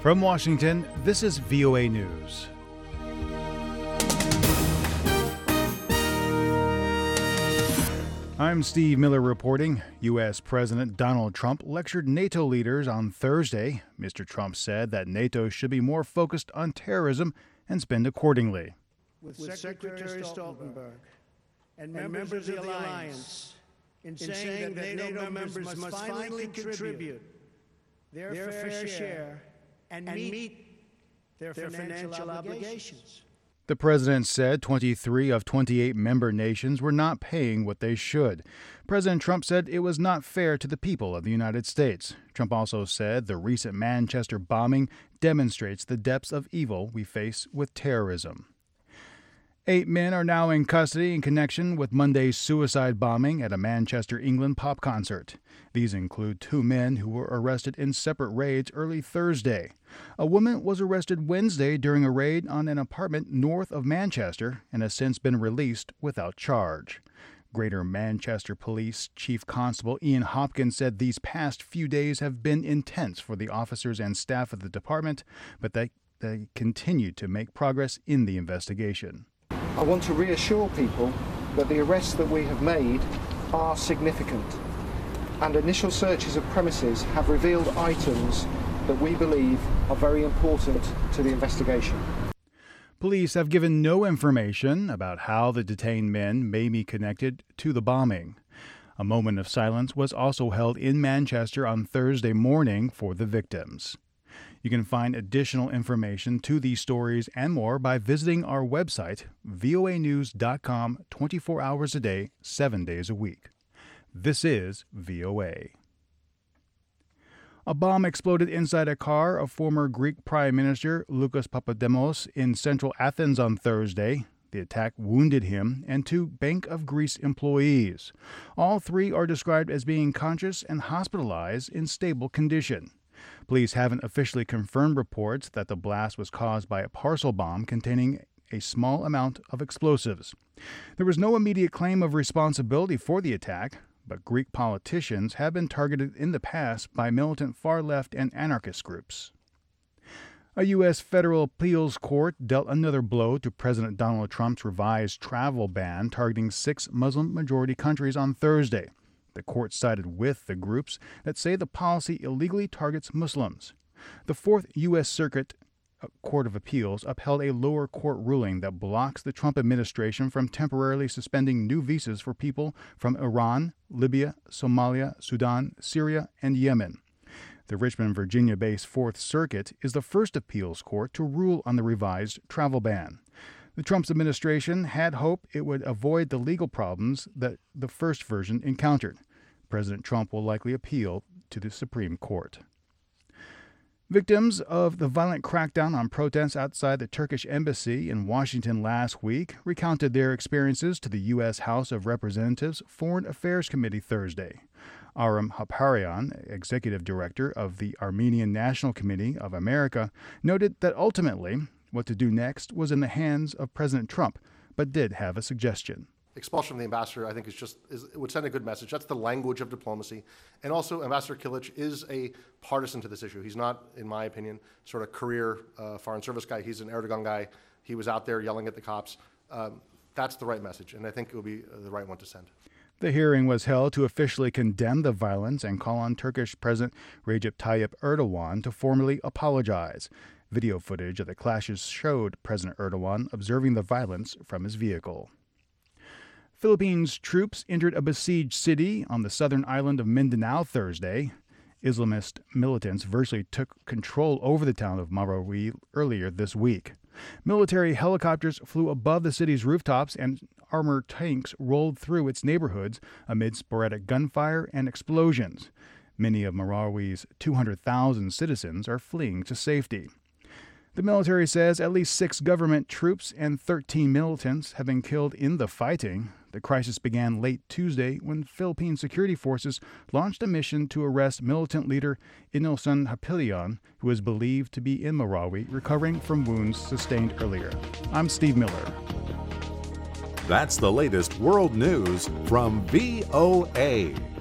From Washington, this is VOA News. I'm Steve Miller reporting. U.S. President Donald Trump lectured NATO leaders on Thursday. Mr. Trump said that NATO should be more focused on terrorism and spend accordingly. With Secretary Stoltenberg and members of the alliance in saying that NATO members must finally contribute their fair share and meet their financial obligations. The president said 23 of 28 member nations were not paying what they should. President Trump said it was not fair to the people of the United States. Trump also said the recent Manchester bombing demonstrates the depths of evil we face with terrorism. 8 men are now in custody in connection with Monday's suicide bombing at a Manchester, England pop concert. These include 2 men who were arrested in separate raids early Thursday. A woman was arrested Wednesday during a raid on an apartment north of Manchester and has since been released without charge. Greater Manchester Police Chief Constable Ian Hopkins said these past few days have been intense for the officers and staff of the department, but they continue to make progress in the investigation. I want to reassure people that the arrests that we have made are significant, and initial searches of premises have revealed items that we believe are very important to the investigation. Police have given no information about how the detained men may be connected to the bombing. A moment of silence was also held in Manchester on Thursday morning for the victims. You can find additional information to these stories and more by visiting our website, voanews.com, 24 hours a day, 7 days a week. This is VOA. A bomb exploded inside a car of former Greek Prime Minister Lucas Papademos in central Athens on Thursday. The attack wounded him and 2 Bank of Greece employees. All 3 are described as being conscious and hospitalized in stable condition. Police haven't officially confirmed reports that the blast was caused by a parcel bomb containing a small amount of explosives. There was no immediate claim of responsibility for the attack, but Greek politicians have been targeted in the past by militant far-left and anarchist groups. A U.S. federal appeals court dealt another blow to President Donald Trump's revised travel ban targeting 6 Muslim-majority countries on Thursday. The court sided with the groups that say the policy illegally targets Muslims. The 4th U.S. Circuit Court of Appeals upheld a lower court ruling that blocks the Trump administration from temporarily suspending new visas for people from Iran, Libya, Somalia, Sudan, Syria, and Yemen. The Richmond, Virginia-based 4th Circuit is the first appeals court to rule on the revised travel ban. The Trump administration had hoped it would avoid the legal problems that the first version encountered. President Trump will likely appeal to the Supreme Court. Victims of the violent crackdown on protests outside the Turkish embassy in Washington last week recounted their experiences to the U.S. House of Representatives Foreign Affairs Committee Thursday. Aram Haparian, executive director of the Armenian National Committee of America, noted that ultimately what to do next was in the hands of President Trump, but did have a suggestion. Expulsion of the ambassador, I think, it would send a good message. That's the language of diplomacy. And also, Ambassador Kilic is a partisan to this issue. He's not, in my opinion, sort of career foreign service guy. He's an Erdogan guy. He was out there yelling at the cops. That's the right message, and I think it would be the right one to send. The hearing was held to officially condemn the violence and call on Turkish President Recep Tayyip Erdogan to formally apologize. Video footage of the clashes showed President Erdogan observing the violence from his vehicle. Philippines troops entered a besieged city on the southern island of Mindanao Thursday. Islamist militants virtually took control over the town of Marawi earlier this week. Military helicopters flew above the city's rooftops and armored tanks rolled through its neighborhoods amid sporadic gunfire and explosions. Many of Marawi's 200,000 citizens are fleeing to safety. The military says at least 6 government troops and 13 militants have been killed in the fighting. The crisis began late Tuesday when Philippine security forces launched a mission to arrest militant leader Inilson Hapilion, who is believed to be in Marawi, recovering from wounds sustained earlier. I'm Steve Miller. That's the latest world news from VOA.